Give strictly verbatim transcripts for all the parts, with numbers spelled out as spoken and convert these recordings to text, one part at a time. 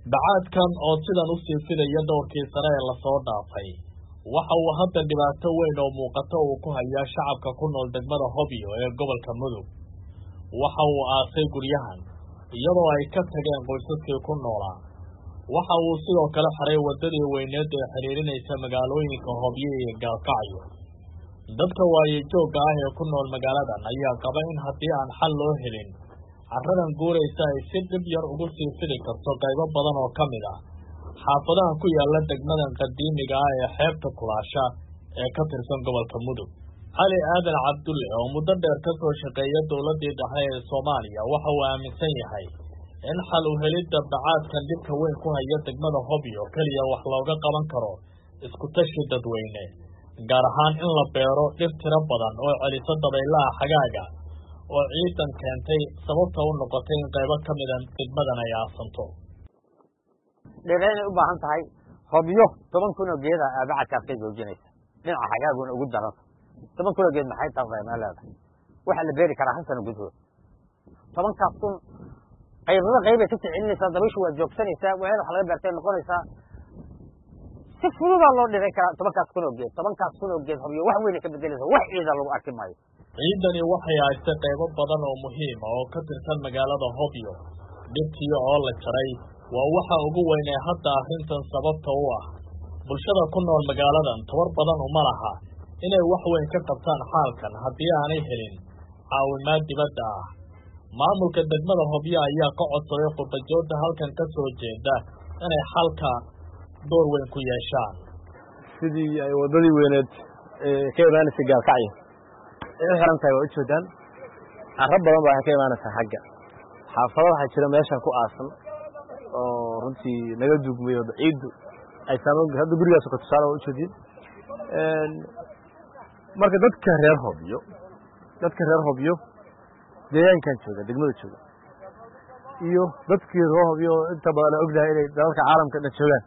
Bacaadkan oo sidan u sii fidaya dhowrkii sare ee la soo dhaafay waxa uu hadda dhibaato weyn oo muuqato uu ku hayaa shacabka ku nool degmada Hobyo ee gobolka Mudug. Waxa uu aasay guryahan iyadoo ay ka tageen qoysaskii ku noolaa. Waxa uu sidoo kale xaray wadadii weyneed ee xiriirinaysa magaalooyinka Hobyo iyo Gaalkacyo. Dadka waayejoogga ah ee ku nool magaaladan ayaa qaba in haddii aan xal loo helin carradan guuraysa ay si dhib yar ugu sii fidi karto qaybo badan oo ka mid ah xaafadaha ku yaala degmadan qadiimiga ah ee xeebta Kulaasha ee ka tirsan gobolka Mudug. Cali Aadan Cabdulle oo muddo dheer ka soo shaqeeya dowladda dhexe ee Soomaaliya waxa uu aaminsan yahay in xal u helidda bacaadkan dhibka weyn ku haya degmada Hobyo kaliya wax looga qaban karo isku tashi dadweyne, gaar ahaan in la beero dhir tiro badan oo celisa dabaylaha xagaaga oo ciidan keentay sababta u noqotay in qaybo ka mid ah degmadan ay aasanto. Dheerayn u baahan tahay Hobyo toban kun oo geed ah bacaadkaas ka joojinaysa dhinaca xagaaguna ugu daran toban kun oo geed maxay tahay meelaha waxa la beeri karaa hansan gudahood toban kaas kun qaybada qayb ka ficilinaysa dabayshu waa joogsanaysaa weel waxa laga beertay noqonaysaa si fudud loo dhiray ka toban kaas kun oo geed toban kaas kun oo geed Hobyo wax weyn ka bedelaysa wax ciidan lagu arki maayo. ciidani waxay haystay qaybo badan oo muhiim ah oo ka tirsan magaalada Hobyo. Dhibkii oo la jaray waa waxa ugu weyn ee hadda arrintan sababta u ah. Bulshada ku nool magaaladan tawar badan uma laha inay wax weyn ka qabtaan xaalkan haddii aanay helin caawimaad dibadda ah. Maamulka degmada Hobyo ayaa ka codsaday qurbajoogta halkan ka soo jeeda inay xalka door weyn ku yeeshaan. sidii ay wadadii weyneed ee ka imaanaysa Gaalkacyo ee xirantahay waa u jeedaan carrab badan baa ka imaanaysa xagga xaafadaha waxa jira meeshan ku aasan oo runtii naga dugmayo ciidu ay sameeyeen hadda gurigaas ka tusaale oo u jeedin een marka dadka reer Hobyo dadka reer Hobyo deegaankan jooga degmada jooga iyo dadkii reer Hobyo inta badan ognahay inay dalalka caalamka dhan joogaan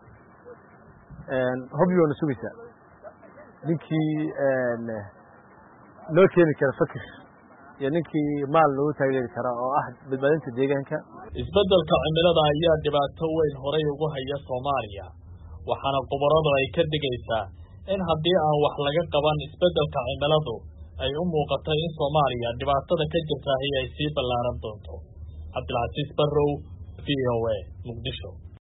een Hobyo na sugaysa ninkii een loo keeni karo fakir iyo ninkii maal loo taageeri karo oo ah badbaadinta deegaanka. Isbeddelka cimilada ayaa dhibaato weyn horay ugu haya Soomaaliya, waxaana khubaradu ay ka digaysaa in haddii aan wax laga qaban isbeddelka cimiladu ay u muuqato in Soomaaliya dhibaatada ka jirta ay sii ballaaran doonto. Cabdilcasiis Barrow, V O A, Muqdisho.